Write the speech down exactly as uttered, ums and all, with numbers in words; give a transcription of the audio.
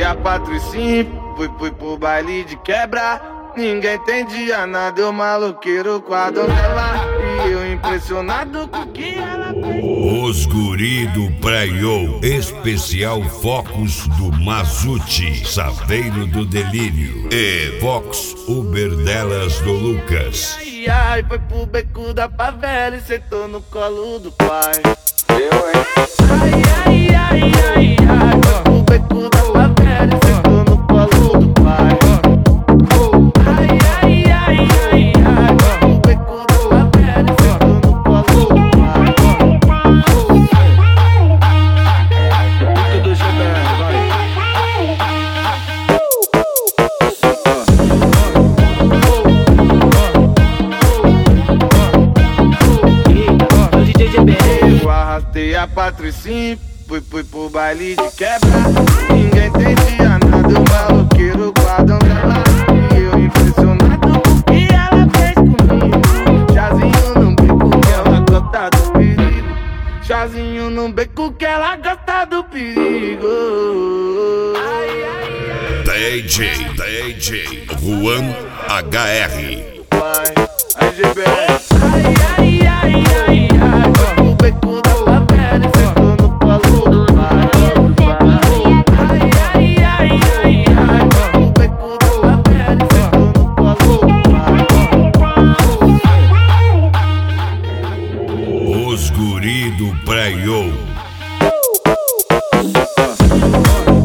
a patricinha, fui, fui pro baile de quebra. Ninguém entendia nada, eu maloqueiro com a donzela. E eu impressionado com o que ela fez. Os guri do Praiô, especial Focus do Mazuti, Saveiro do Delírio e Vox Uber delas do Lucas. Ai, ai, foi pro beco da favela e sentou no colo do pai. Eu, hein? Ai, ai, ai, ai, ai, foi pro beco da favela e sentou no colo do pai. Ai, ai, ai, ai, ai, foi pro beco da favela e sentou no colo do pai. Pique do G B R, vai. Eu arrastei a patricinha, fui, fui pro baile de quebra. Ninguém entendia nada, o maloqueiro com a donzela. E eu impressionado com o que ela fez comigo. Chazinho num beco que ela gosta do perigo. Chazinho num beco que ela gosta do perigo. Ai, ai, ai. D J, D J Juan H R. Vai, aí G B R. Ai, ai, ai, ai, ai, foi pro beco da favela e sentou no colo do pai. Ai, ai, ai, ai, ai, foi pro beco da favela e sentou no colo do pai. Os guri do Praiô.